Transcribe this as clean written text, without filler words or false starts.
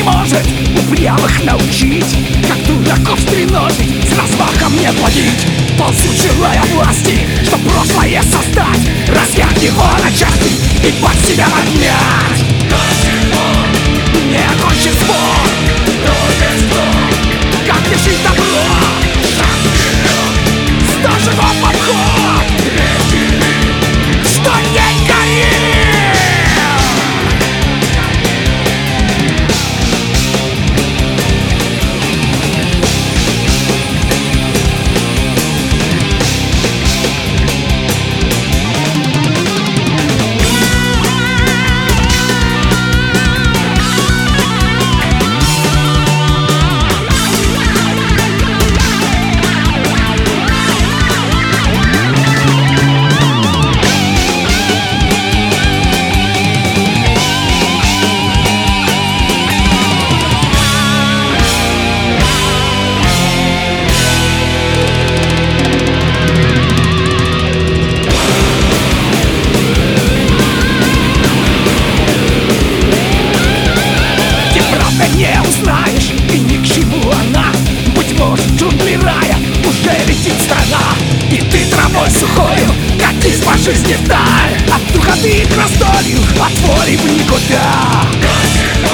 может упрямых научить, как дураков стреножить, с размахом не плодить. Ползут, желая власти, чтоб прошлое создать, разъять его на части и под себя отнять. Не окончен спор, как решить добро, что живо подход, что не горит. Не узнаешь, и ни к чему она. Быть может, джунгли рая уже летит страна, и ты травой сухою катись по жизни вдаль, от духоты к раздолью, от воли в никуда.